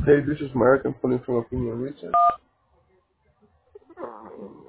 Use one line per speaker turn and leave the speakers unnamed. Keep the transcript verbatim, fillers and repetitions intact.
Hey, this is Mark. I'm calling from Opinion Research.